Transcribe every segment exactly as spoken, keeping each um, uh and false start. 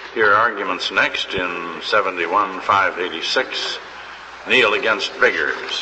Hear arguments next in seventy-one five eighty-six, Neal against Biggers.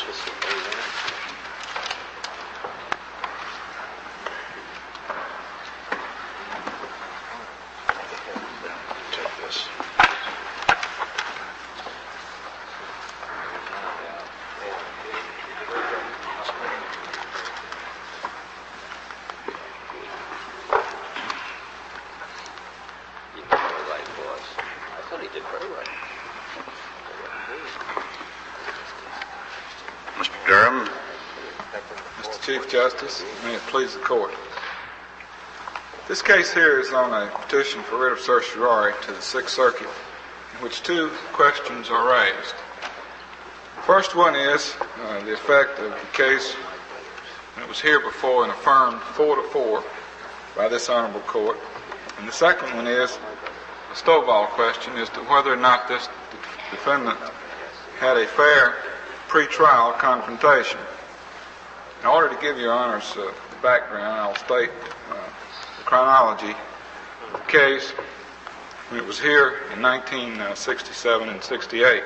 Justice, may it please the court. This case here is on a petition for writ of certiorari to the Sixth Circuit, in which two questions are raised. The first one is uh, the effect of the case when it was here before and affirmed four to four by this honorable court. And the second one is a Stovall question as to whether or not this defendant had a fair pre-trial confrontation. In order to give your honors uh, the background, I'll state uh, the chronology of the case when it was here in nineteen sixty-seven and sixty-eight.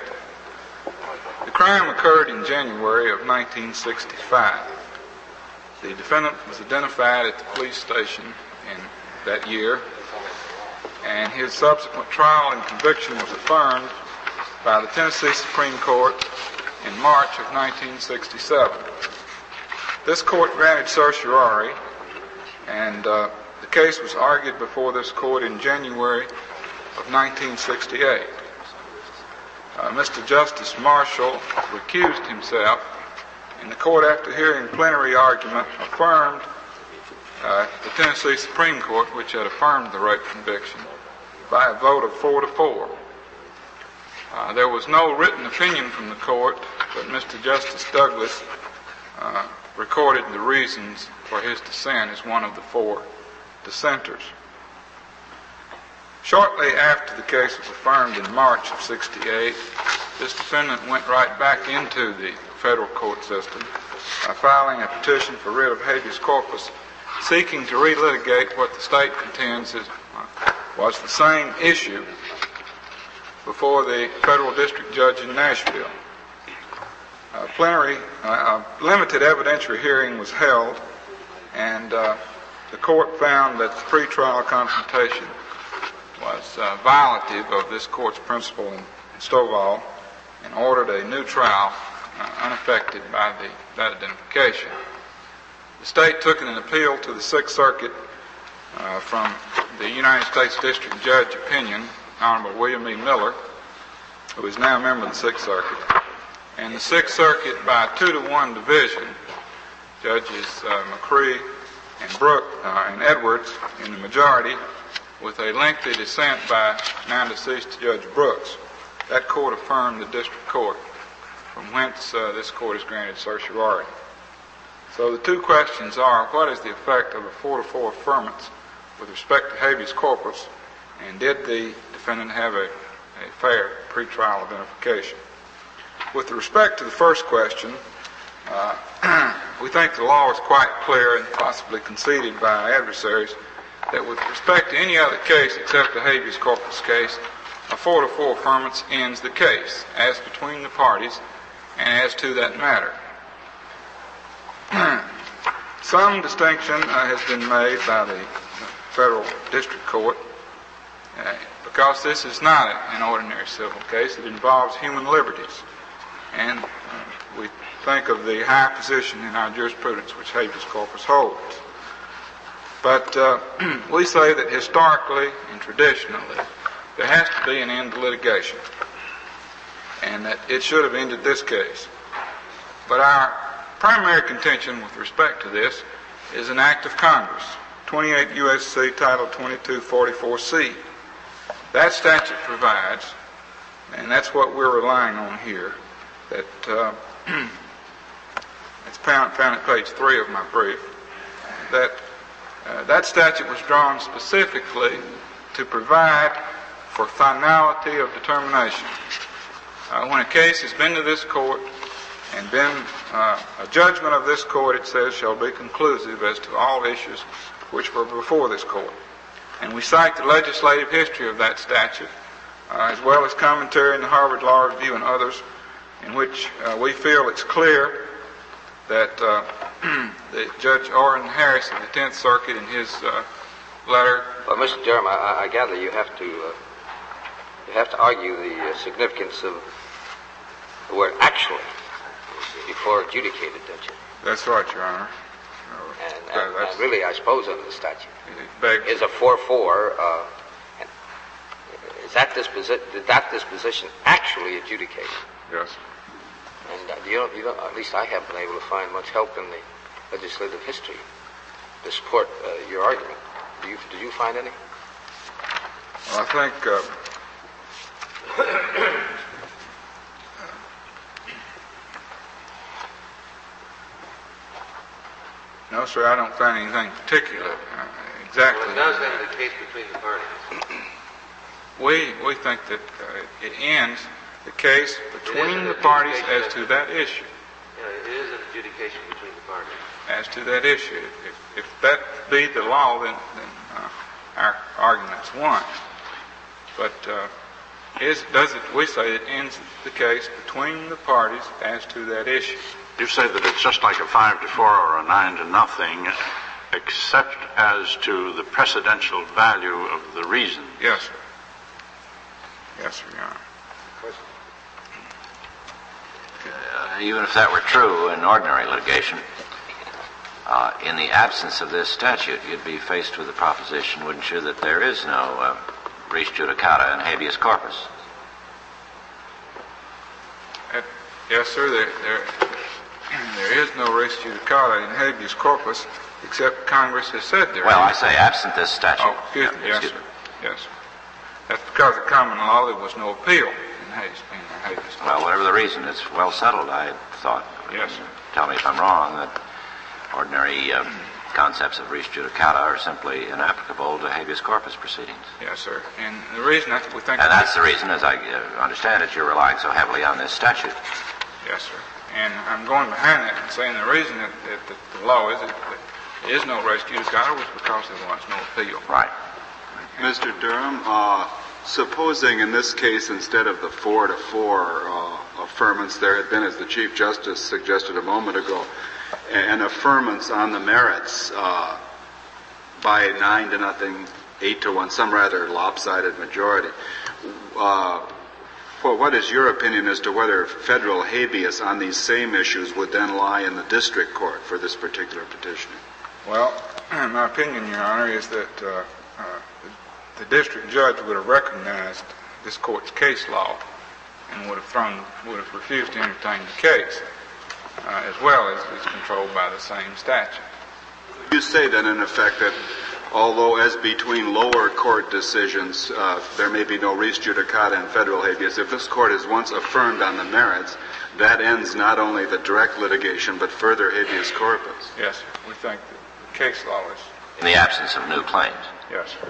The crime occurred in January of nineteen sixty-five. The defendant was identified at the police station in that year, and his subsequent trial and conviction was affirmed by the Tennessee Supreme Court in March of nineteen sixty-seven. This court granted certiorari, and uh, the case was argued before this court in January of nineteen sixty-eight. Uh, Mister Justice Marshall recused himself, and the court, after hearing plenary argument, affirmed uh, the Tennessee Supreme Court, which had affirmed the rape conviction, by a vote of four to four. Uh, there was no written opinion from the court, but Mister Justice Douglas uh, recorded the reasons for his dissent as one of the four dissenters. Shortly after the case was affirmed in March of sixty-eight, this defendant went right back into the federal court system by filing a petition for writ of habeas corpus, seeking to relitigate what the state contends is, uh, was the same issue before the federal district judge in Nashville. Uh, plenary, uh, a limited evidentiary hearing was held, and uh, the court found that the pretrial confrontation was uh, violative of this court's principle in, in Stovall, and ordered a new trial uh, unaffected by the, that identification. The state took an appeal to the Sixth Circuit uh, from the United States District Judge opinion, Honorable William E. Miller, who is now a member of the Sixth Circuit. And the Sixth Circuit, by a two to one division, Judges uh, McCree and Brooke uh, and Edwards in the majority, with a lengthy dissent by now deceased Judge Brooks, that court affirmed the district court, from whence uh, this court is granted certiorari. So the two questions are: what is the effect of a four to four affirmance with respect to habeas corpus, and did the defendant have a, a fair pretrial identification? With respect to the first question, uh, we think the law is quite clear and possibly conceded by our adversaries that with respect to any other case except the habeas corpus case, a four to four affirmance ends the case as between the parties and as to that matter. Some distinction uh, has been made by the federal district court uh, because this is not an ordinary civil case. It involves human liberties. And uh, we think of the high position in our jurisprudence which habeas corpus holds. But uh, we say that historically and traditionally there has to be an end to litigation, and that it should have ended this case. But our primary contention with respect to this is an act of Congress, twenty-eight U S C Title twenty-two forty-four C. That statute provides, and that's what we're relying on here, that uh, it's found, found at page three of my brief, that uh, that statute was drawn specifically to provide for finality of determination. Uh, when a case has been to this court and been uh, a judgment of this court, it says, shall be conclusive as to all issues which were before this court. And we cite the legislative history of that statute, uh, as well as commentary in the Harvard Law Review and others, in which uh, we feel it's clear that, uh, that Judge Orrin Harris of the Tenth Circuit in his uh, letter... Well, Mister Durham, I, I gather you have to uh, you have to argue the uh, significance of the word actually before adjudicated, don't you? That's right, Your Honor. And, and, and really, I suppose under the statute, begs, is a four four, uh, is that, disposi- did that disposition actually adjudicated? Yes. And uh, you don't, you don't, at least I haven't been able to find much help in the legislative history to support uh, your argument. Do you, did you find any? Well, I think... Uh, No, sir, I don't find anything particular. Uh, exactly. Well, it does end the case between the parties. We we think that uh, it ends the case between the parties as to that issue. Yeah, it is an adjudication between the parties. As to that issue. If, if that be the law, then, then uh, our argument's won. But uh, is, does it, we say it ends the case between the parties as to that issue. You say that it's just like a five to four or a nine to nothing, except as to the precedential value of the reason. Yes, sir. Yes, sir, Your Honor. Uh, even if that were true in ordinary litigation, uh, in the absence of this statute, you'd be faced with the proposition, wouldn't you, that there is no uh, res judicata in habeas corpus? Uh, yes, sir. There, there, there is no res judicata in habeas corpus, except Congress has said there Well, is. I say absent this statute. Oh, excuse me. Yeah, Yes, excuse sir. me. Yes, sir. That's because of common law there was no appeal in habeas, in habeas corpus. Well, whatever the reason, it's well settled, I thought. Yes, sir. Tell me if I'm wrong, that ordinary uh, concepts of res judicata are simply inapplicable to habeas corpus proceedings. Yes, sir. And the reason that we think... And that's the reason, as I uh, understand it, you're relying so heavily on this statute. Yes, sir. And I'm going behind that and saying the reason that, that, that the law is that there is no res judicata was because there was no appeal. Right. Mister Durham, uh, supposing in this case, instead of the four to four uh, affirmance, there had been, as the Chief Justice suggested a moment ago, an affirmance on the merits uh, by nine to nothing, eight to one, some rather lopsided majority. Uh, well, what is your opinion as to whether federal habeas on these same issues would then lie in the district court for this particular petition? Well, my opinion, Your Honor, is that uh, uh, the, the district judge would have recognized this court's case law and would have thrown, would have refused to entertain the case, uh, as well as is controlled by the same statute. You say then, in effect, that although as between lower court decisions, uh, there may be no res judicata in federal habeas, if this court is once affirmed on the merits, that ends not only the direct litigation, but further habeas corpus. Yes, sir. We think that the case law is... In the absence of new claims, Yes, sir.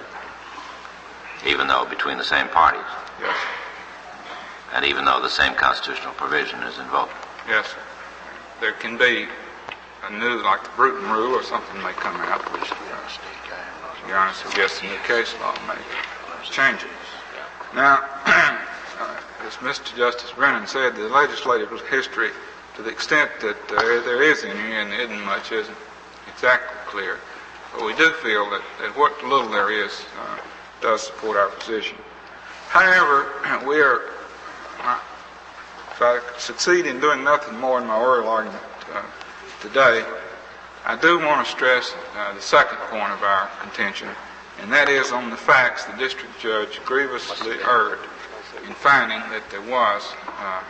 even though between the same parties, Yes, sir. and even though the same constitutional provision is invoked. Yes, sir. There can be a new, like the Bruton Rule or something may come out, which, Your Honor, suggests a new case law may change it. Now, uh, as Mister Justice Brennan said, the legislative history, to the extent that uh, there is any, and isn't much, isn't exactly clear. But we do feel that, that what little there is uh, does support our position. However, we are, uh, if I succeed in doing nothing more in my oral argument uh, today, I do want to stress uh, the second point of our contention, and that is on the facts the district judge grievously erred in finding that there was uh,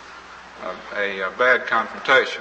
a, a bad confrontation.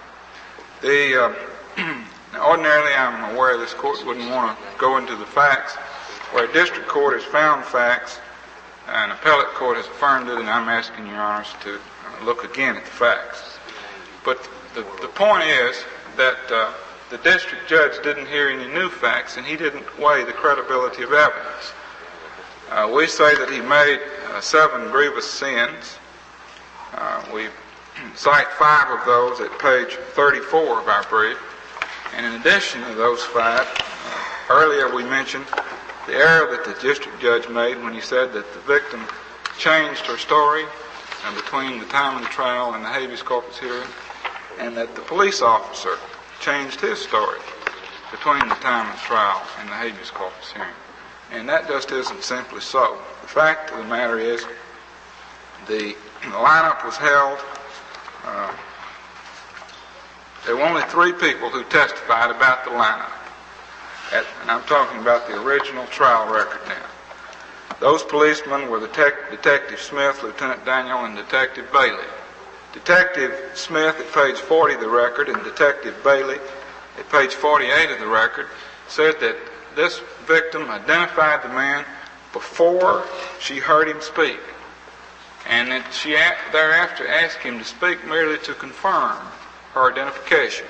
The uh, ordinarily, I'm aware this court wouldn't want to go into the facts. Where a district court has found facts, an appellate court has affirmed it, and I'm asking Your Honors to uh, look again at the facts. But the, the point is that uh, the district judge didn't hear any new facts, and he didn't weigh the credibility of evidence. Uh, we say that he made uh, seven grievous sins. Uh, we cite five of those at page thirty-four of our brief. And in addition to those five, uh, earlier we mentioned the error that the district judge made when he said that the victim changed her story uh, between the time of the trial and the habeas corpus hearing, and that the police officer changed his story between the time of the trial and the habeas corpus hearing. And that just isn't simply so. The fact of the matter is the, the lineup was held. Uh, there were only three people who testified about the lineup. At, and I'm talking about the original trial record now. Those policemen were Detec- Detective Smith, Lieutenant Daniel, and Detective Bailey. Detective Smith at page forty of the record and Detective Bailey at page forty-eight of the record said that this victim identified the man before she heard him speak, and that she thereafter asked him to speak merely to confirm her identification.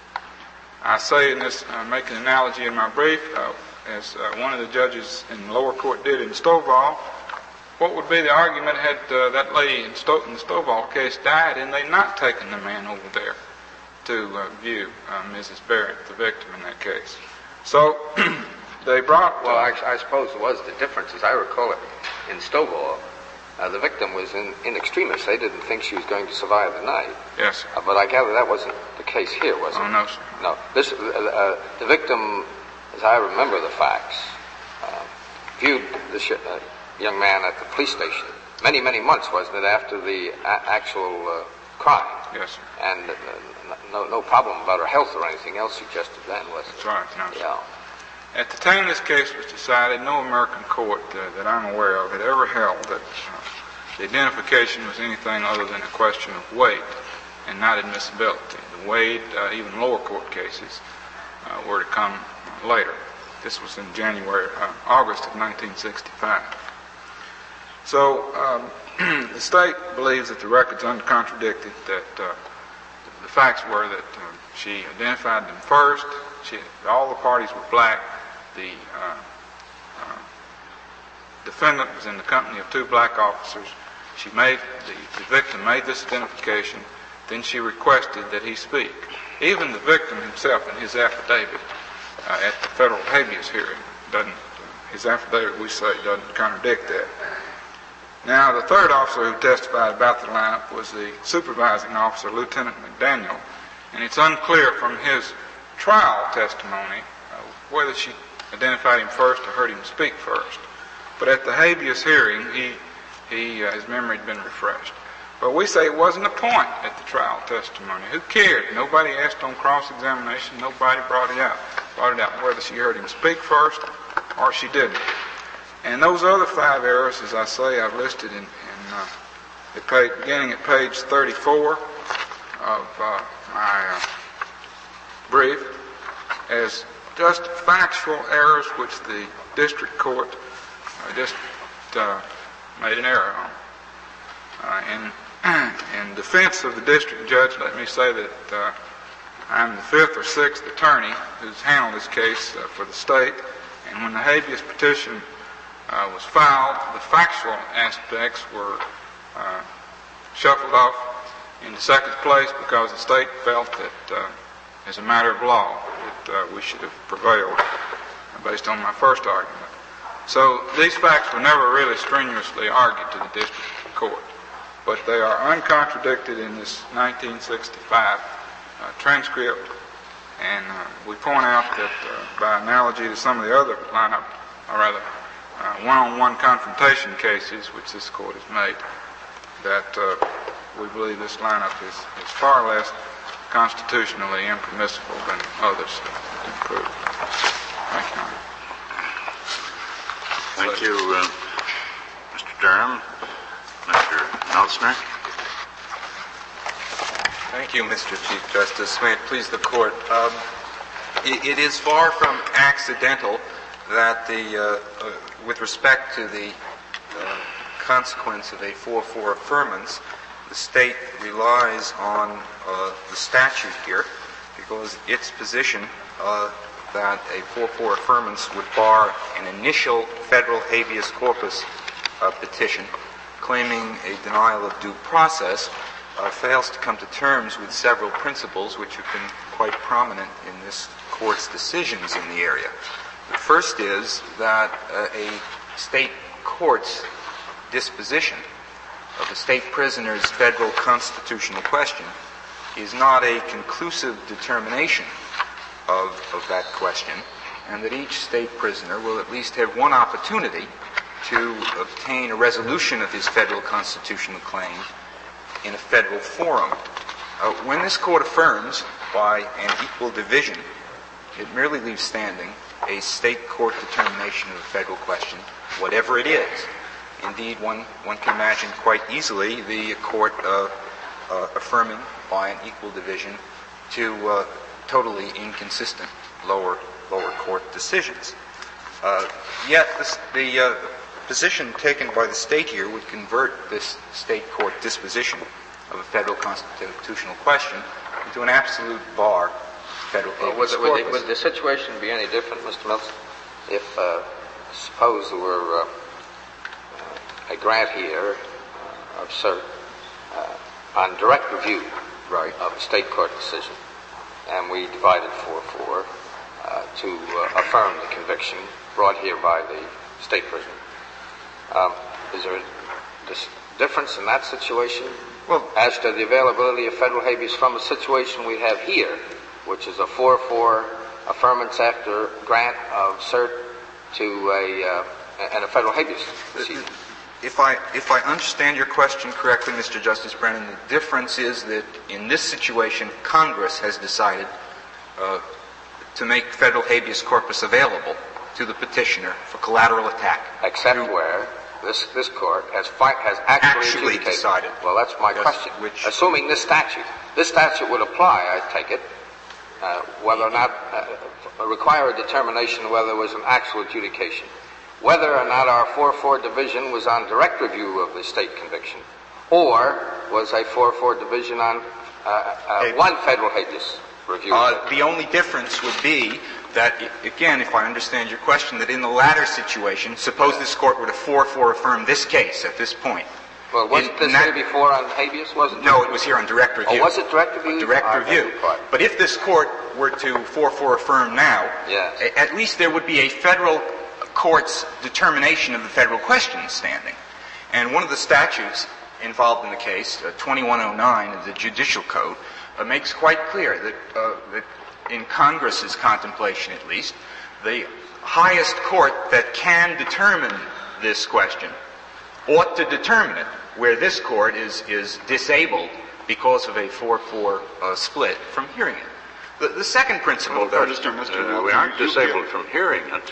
I say in this, I make an analogy in my brief, uh, as uh, one of the judges in the lower court did in Stovall. What would be the argument had uh, that lady in, Sto- in the Stovall case died and they not taken the man over there to uh, view uh, Missus Barrett, the victim in that case? So they brought... Well, I, I suppose it was the difference, as I recall it, in Stovall. Uh, the victim was in, in extremis. They didn't think she was going to survive the night. Yes, sir. Uh, but I gather that wasn't the case here, was it? Oh, no, sir. No. This, uh, uh, the victim, as I remember the facts, uh, viewed this uh, young man at the police station many, many months, wasn't it, after the a- actual uh, crime? Yes, sir. And uh, no, no problem about her health or anything else suggested then, was it? That's right. No, sir. Yeah. At the time this case was decided, no American court uh, that I'm aware of had ever held that uh, the identification was anything other than a question of weight and not admissibility. The Wade, uh, even lower court cases, uh, were to come later. This was in January, uh, August of nineteen sixty-five. So um, the state believes that the record's uncontradicted, that uh, the facts were that uh, she identified them first. She, all the parties were black. The uh, uh, defendant was in the company of two black officers. She made, the, the victim made this identification, then she requested that he speak. Even the victim himself in his affidavit uh, at the federal habeas hearing doesn't, uh, his affidavit, we say, doesn't contradict that. Now, the third officer who testified about the lineup was the supervising officer, Lieutenant McDaniel, and it's unclear from his trial testimony uh, whether she identified him first or heard him speak first. But at the habeas hearing, he, he uh, his memory had been refreshed. But we say it wasn't a point at the trial testimony. Who cared? Nobody asked on cross-examination. Nobody brought it out. Brought it out whether she heard him speak first or she didn't. And those other five errors, as I say, I've listed in, in uh, at page, beginning at page thirty-four of uh, my uh, brief as just factual errors which the district court uh, just uh, made an error on. Uh, in, in defense of the district judge, let me say that uh, I'm the fifth or sixth attorney who's handled this case uh, for the state, and when the habeas petition uh, was filed, the factual aspects were uh, shuffled off into second place because the state felt that, uh, as a matter of law, that uh, we should have prevailed uh, based on my first argument. So these facts were never really strenuously argued to the district court, but they are uncontradicted in this nineteen sixty-five uh, transcript, and uh, we point out that uh, by analogy to some of the other lineup, or rather uh, one-on-one confrontation cases which this court has made, that uh, we believe this lineup is, is far less constitutionally impermissible than others have proved. Thank you. Thank you, uh, Mister Durham. Mister Meltzner. Thank you, Mister Chief Justice. May it please the Court. Um, it, it is far from accidental that the, uh, uh, with respect to the uh, consequence of a four four affirmance, the state relies on uh, the statute here because its position uh, that a four four affirmance would bar an initial federal habeas corpus uh, petition claiming a denial of due process uh, fails to come to terms with several principles which have been quite prominent in this Court's decisions in the area. The first is that uh, a state court's disposition of a state prisoner's federal constitutional question is not a conclusive determination of, of that question, and that each state prisoner will at least have one opportunity to obtain a resolution of his federal constitutional claim in a federal forum. Uh, when this court affirms by an equal division, it merely leaves standing a state court determination of a federal question, whatever it is. Indeed, one, one can imagine quite easily the court uh, uh, affirming by an equal division to uh, totally inconsistent lower lower court decisions. Uh, yet this, the uh, position taken by the state here would convert this state court disposition of a federal constitutional question into an absolute bar of federal well, habeas would, would, corpus. the, would the situation be any different, Mister Mills, if uh, suppose there were uh, uh, a grant here uh, of cert uh, on direct review right. of a state court decision, and we divided four four uh, to uh, affirm the conviction brought here by the state prisoner. Um, is there a dis- difference in that situation Well, as to the availability of federal habeas from a situation we have here, which is a four four affirmance after grant of cert to a uh, and a federal habeas procedure? If I if I understand your question correctly, Mister Justice Brennan, the difference is that in this situation, Congress has decided uh, to make federal habeas corpus available to the petitioner for collateral attack. Except through, where this this court has fi- has actually, actually decided. Well, that's my Yes, question. which- Assuming this statute, this statute would apply, I take it, uh, whether or not uh, require a determination whether there was an actual adjudication. Whether or not our four four division was on direct review of the state conviction, or was a four four division on uh, uh, one federal habeas review. Uh, the only difference would be that, again, if I understand your question, that in the latter situation, suppose this court were to four four affirm this case at this point. Well, wasn't in, this in that, here before on habeas? Wasn't it? No, it was here on direct review. Oh, was it direct review? Direct oh, review. But if this court were to four four affirm now, yes. a- at least there would be a federal court's determination of the federal question standing. And one of the statutes involved in the case, uh, twenty-one oh nine of the Judicial Code, uh, makes quite clear that, uh, that in Congress's contemplation at least, the highest court that can determine this question ought to determine it, where this court is, is disabled because of a four four uh, split from hearing it. The, the second principle, Well, though, Mister Mister Uh, Milton, we aren't you disabled feel- from hearing it.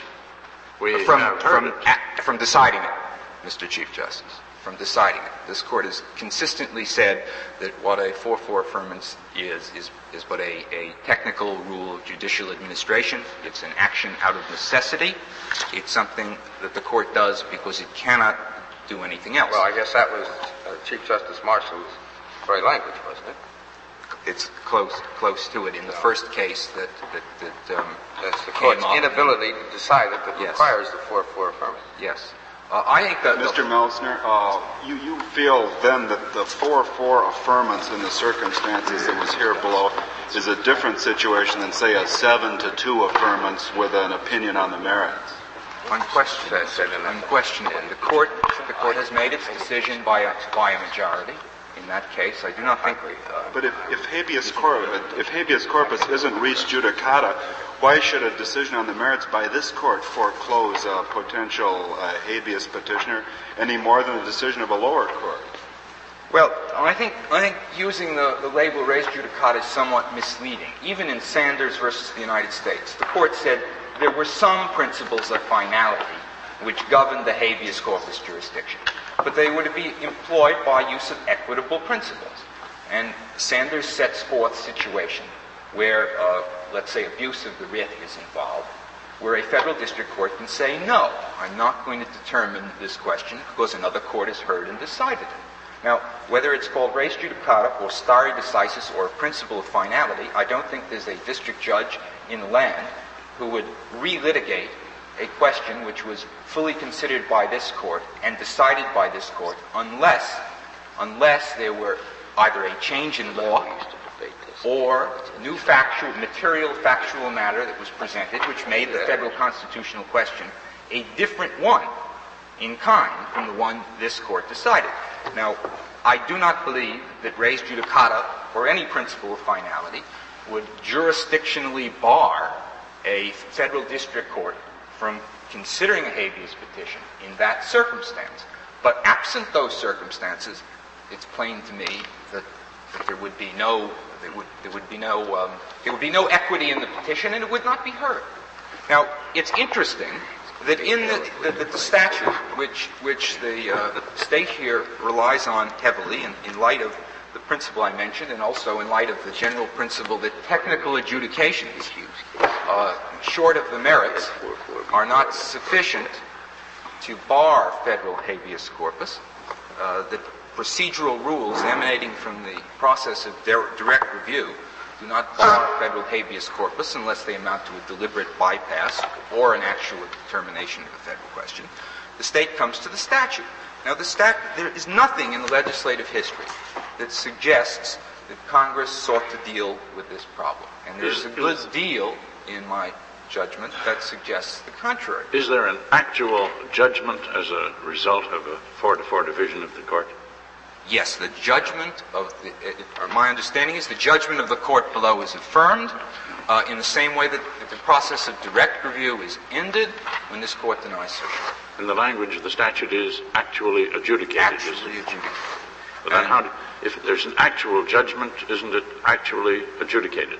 We from, have heard from, it. a- from deciding it, Mister Chief Justice, from deciding it. This court has consistently said that what a four four affirmance is, is, is but a, a technical rule of judicial administration. It's an action out of necessity. It's something that the court does because it cannot do anything else. Well, I guess that was uh, Chief Justice Marshall's very language, wasn't it? It's close, close to it in the first case that, that, that um, That's the came court's up. inability to decide it that Yes. requires the four four affirmance. Yes. Uh, I think that... Mister Melzner, uh, you, you feel then that the four four affirmance in the circumstances that was here below is a different situation than, say, a seven to two affirmance with an opinion on the merits? Unquestionably. Unquestionably. The court, the court has made its decision by a, by a majority. In that case, I do not think we... Uh, But if, if habeas corpus, if habeas corpus isn't res judicata, why should a decision on the merits by this court foreclose a potential uh, habeas petitioner any more than a decision of a lower court? Well, I think I think using the, the label res judicata is somewhat misleading. Even in Sanders versus the United States, the court said there were some principles of finality which governed the habeas corpus jurisdiction, but they were to be employed by use of equitable principles. And Sanders sets forth a situation where, uh, let's say, abuse of the writ is involved, where a federal district court can say, no, I'm not going to determine this question because another court has heard and decided it. Now, whether it's called res judicata or stare decisis or a principle of finality, I don't think there's a district judge in the land who would relitigate a question which was fully considered by this court and decided by this court unless, unless there were either a change in law or new factual, material factual matter that was presented, which made the federal constitutional question a different one in kind from the one this court decided. Now, I do not believe that res judicata or any principle of finality would jurisdictionally bar a federal district court from considering a habeas petition in that circumstance. But absent those circumstances, it's plain to me that, that there would be no there would there would be no um, there would be no equity in the petition, and it would not be heard. Now, it's interesting that in the, the, the statute, which which the uh, state here relies on heavily, in, in light of the principle I mentioned, and also in light of the general principle that technical adjudications, uh, short of the merits, are not sufficient to bar federal habeas corpus, uh, that procedural rules emanating from the process of de- direct review do not bar federal habeas corpus unless they amount to a deliberate bypass or an actual determination of a federal question. The state comes to the statute. Now, the stat- there is nothing in the legislative history that suggests that Congress sought to deal with this problem. And there's a good deal, in my judgment, that suggests the contrary. Is there an actual judgment as a result of a four to four division of the court? Yes, the judgment of the, uh, my understanding is the judgment of the court below is affirmed uh, in the same way that, that the process of direct review is ended when this court denies certiorari. And the language of the statute is actually adjudicated. Actually adjudicated. But then how do, if there's an actual judgment, isn't it actually adjudicated?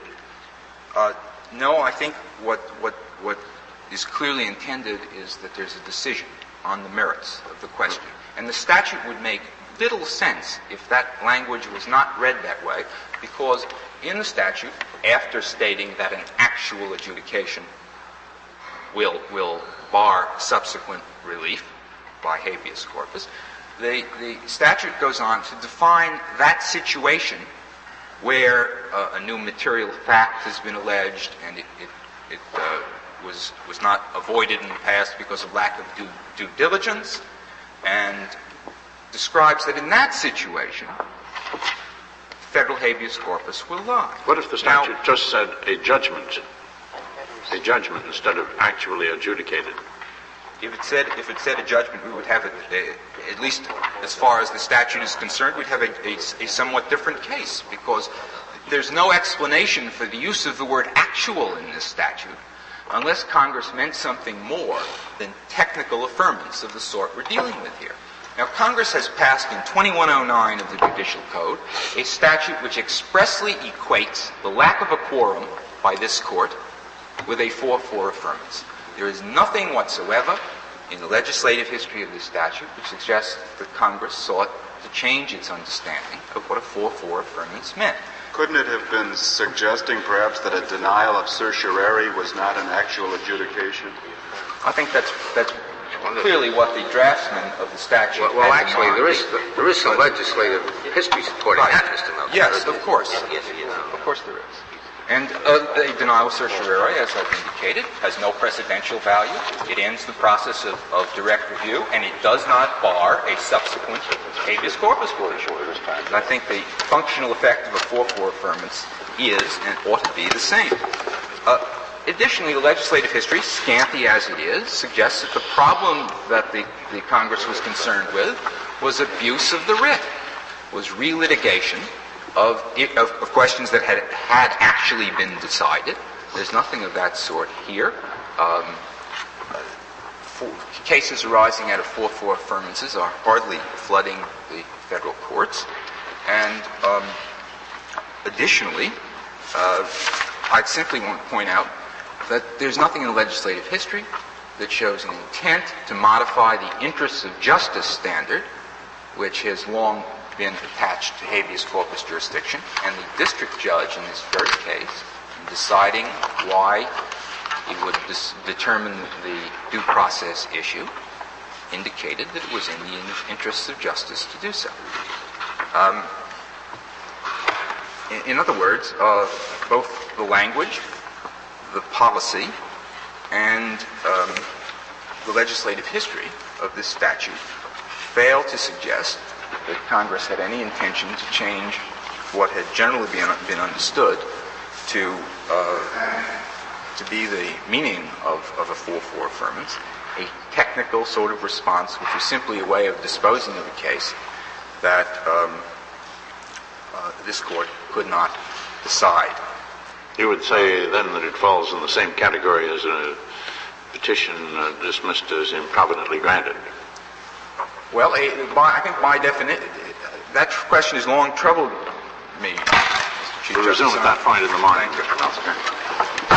Uh, no, I think what, what, what is clearly intended is that there's a decision on the merits of the question. And the statute would make little sense if that language was not read that way, because in the statute, after stating that an actual adjudication will, will bar subsequent relief by habeas corpus, the, the statute goes on to define that situation where uh, a new material fact has been alleged and it, it, it uh, was, was not avoided in the past because of lack of due, due diligence, and describes that in that situation, federal habeas corpus will lie. What if the statute now, just said a judgment, a judgment instead of actually adjudicated? If it said if it said a judgment, we would have it, uh, at least as far as the statute is concerned, we'd have a, a, a somewhat different case, because there's no explanation for the use of the word actual in this statute unless Congress meant something more than technical affirmance of the sort we're dealing with here. Now, Congress has passed in twenty-one oh nine of the Judicial Code a statute which expressly equates the lack of a quorum by this court with a four four affirmance. There is nothing whatsoever in the legislative history of this statute which suggests that Congress sought to change its understanding of what a four four affirmance meant. Couldn't it have been suggesting perhaps that a denial of certiorari was not an actual adjudication? I think that's that's clearly what the draftsman of the statute Well, well has in actually, mind. there is there is some legislative history supporting Right. that, Mister Melton. Yes, of course. Yes, you know. Of course there is. And uh, the denial of certiorari, as I've indicated, has no precedential value. It ends the process of, of direct review, and it does not bar a subsequent habeas corpus petition. And I think the functional effect of a four four affirmance is and ought to be the same. Uh, additionally, the legislative history, scanty as it is, suggests that the problem that the, the Congress was concerned with was abuse of the writ, was relitigation Of, of, of questions that had, had actually been decided. There's nothing of that sort here. Um, for, cases arising out of four four affirmances are hardly flooding the federal courts. And um, additionally, uh, I'd simply want to point out that there's nothing in the legislative history that shows an intent to modify the interests of justice standard, which has long been attached to habeas corpus jurisdiction, and the district judge in this very case, in deciding why he would dis- determine the due process issue, indicated that it was in the in- interests of justice to do so. Um, in, in other words, uh, both the language, the policy, and um, the legislative history of this statute fail to suggest that Congress had any intention to change what had generally been, been understood to uh, to be the meaning of, of a four four affirmance, a technical sort of response, which was simply a way of disposing of a case that um, uh, this court could not decide. You would say then that it falls in the same category as a petition uh, dismissed as improvidently granted. Well, a, by, I think by definition, that question has long troubled me, Mister Chief We'll Justice. resume at that point in the morning. Thank you.